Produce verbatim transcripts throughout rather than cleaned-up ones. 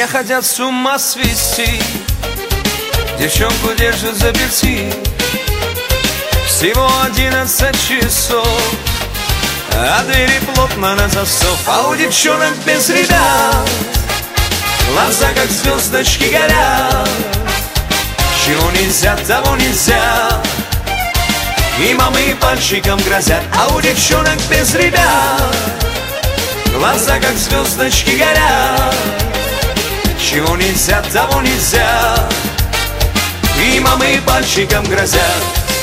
Все хотят с ума свести, девчонку держат заперти. Всего одиннадцать часов, а двери плотно на засов. А у девчонок без ребят глаза как звездочки горят. Чего нельзя, того нельзя, и мамы пальчиком грозят. А у девчонок без ребят глаза как звездочки горят. Чего нельзя, того нельзя, и мамы пальчиком грозят.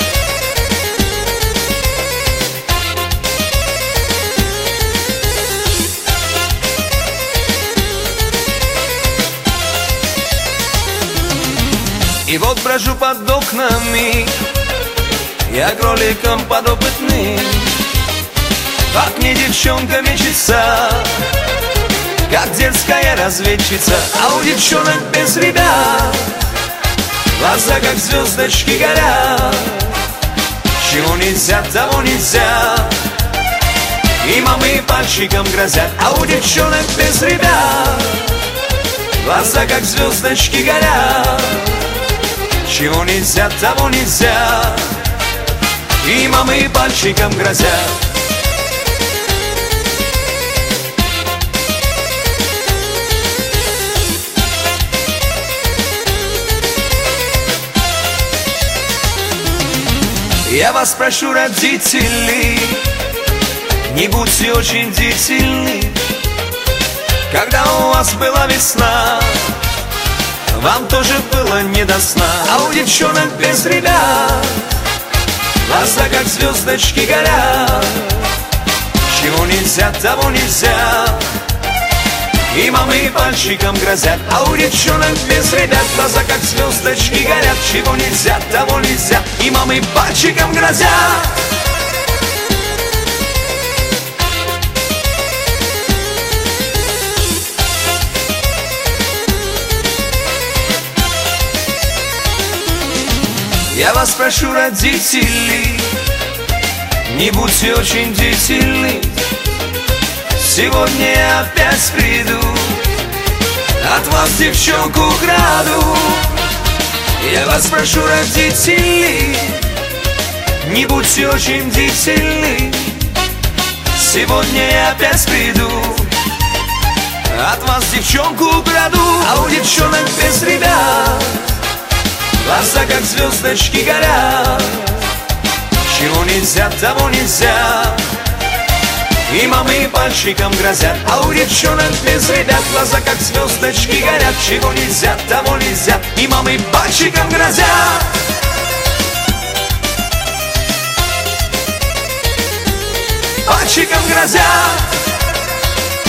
И вот брожу под окнами, я кроликом подопытным. Как мне девчонка мечется, как дерзкая разведчица. А у девчонок без ребят глаза как звездочки горят. Чего нельзя, того нельзя, и мамы пальчиком грозят. А у девчонок без ребят глаза как звездочки горят. Чего нельзя, того нельзя, и мамы пальчиком грозят. Я вас прошу, родители, не будьте очень бдительны. Когда у вас была весна, вам тоже было не до сна. А у девчонок без ребят глаза как звездочки горят. Чего нельзя, того нельзя, и мамы пальчиком грозят. А у девчонок без ребят глаза как звездочки горят. Чего нельзя, того нельзя, и мамы пальчиком грозят. Я вас прошу, родители, не будьте очень бдительны. Сегодня я опять приду, от вас девчонку украду. Я вас прошу, родители, не будьте очень бдительны. Сегодня я опять приду, от вас девчонку украду. А у девчонок без ребят глаза как звездочки горят. Чего нельзя, того нельзя, и мамы пальчиком грозят. А у девчонок без ребят глаза как звездочки горят. Чего нельзя, того нельзя, и мамы пальчиком грозят. Пальчиком грозят.